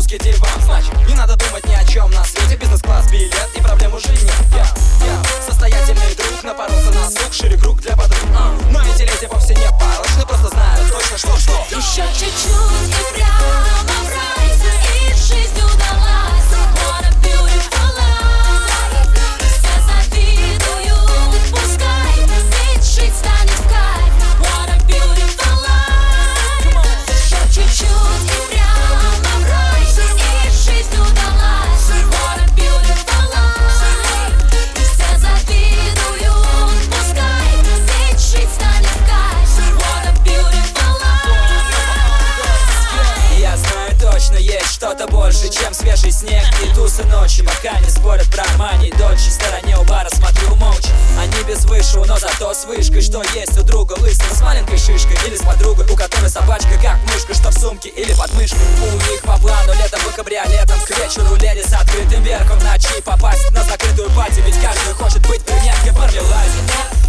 русский диван. Значит, не надо думать ни о чем на свете. Бизнес-класс, билет и проблем уже нет. Состоятельный друг напоролся на сук, шире круг для подруг. Но эти леди вовсе не порочны, просто знают точно, что еще чуть-чуть и прямо в рай, и жизнь удалась. What a beautiful life. Все завидуют, пускай, ведь жить станет в кайф. What a beautiful life. Еще чуть-чуть и прямо в рай, и жизнь удалась. What a beautiful life. Все завидуют, пускай, ведь жить станет в кайф. What a beautiful life. Я знаю точно, есть что-то больше, чем свежий снег и тусы ночи. Пока не спорят про Армани и Дольче. В стороне у бара смотрю молча. Они без вышел, но зато с вышкой. Что есть у друга лысого с маленькой шишкой, или с подругой, у которой собачка как мышка, что в сумке или под мышкой. У них по плану летом по кабриолетам, к вечеру леди с открытым верхом, в ночи попасть на закрытую пати. Ведь каждый хочет быть брюнеткой в мармеладе.